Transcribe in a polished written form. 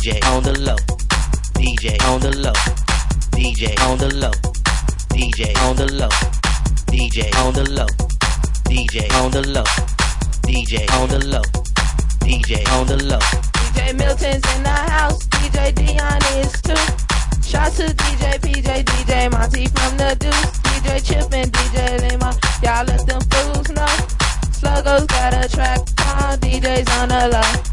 DJ on the low, DJ on the low, DJ on the low, DJ on the low, DJ on the low, DJ on the low, DJ on the low, DJ on the low. DJ Milton's in the house, DJ Dion is too. Shout to DJ PJ, DJ Monty from the Deuce, DJ Chip and DJ Lima. Y'all let them fools know. Sluggo's got a track, all DJs on the low.